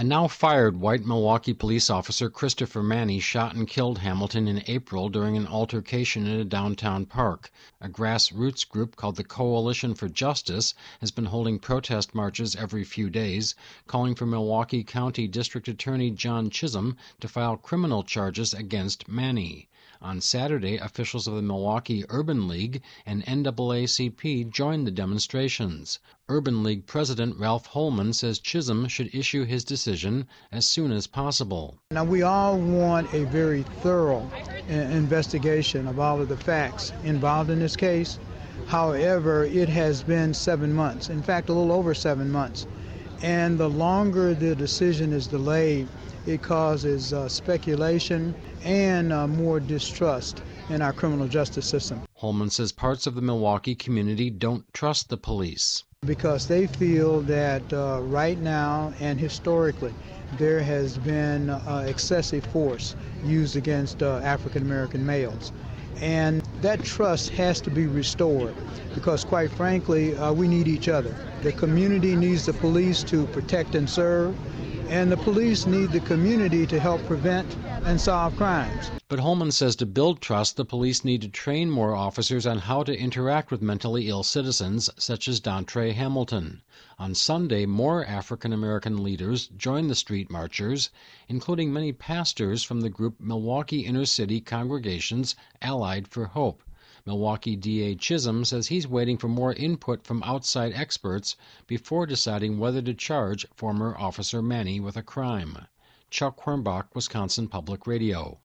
A now-fired white Milwaukee police officer, Christopher Manny, shot and killed Hamilton in April during an altercation in a downtown park. A grassroots group called the Coalition for Justice has been holding protest marches every few days, calling for Milwaukee County District Attorney John Chisholm to file criminal charges against Manny. On Saturday, officials of the Milwaukee Urban League and NAACP joined the demonstrations. Urban League President Ralph Holman says Chisholm should issue his decision as soon as possible. Now, we all want a very thorough investigation of all of the facts involved in this case. However, it has been 7 months, in fact, a little over 7 months. And the longer the decision is delayed, it causes speculation and more distrust in our criminal justice system. Holman says parts of the Milwaukee community don't trust the police, because they feel that right now and historically there has been excessive force used against African American males. And that trust has to be restored because, quite frankly, we need each other. The community needs the police to protect and serve, and the police need the community to help prevent and solve crimes. But Holman says to build trust, the police need to train more officers on how to interact with mentally ill citizens, such as Dontre Hamilton. On Sunday, more African-American leaders joined the street marchers, including many pastors from the group Milwaukee Inner City Congregations Allied for Hope. Milwaukee DA Chisholm says he's waiting for more input from outside experts before deciding whether to charge former Officer Manny with a crime. Chuck Hornbach, Wisconsin Public Radio.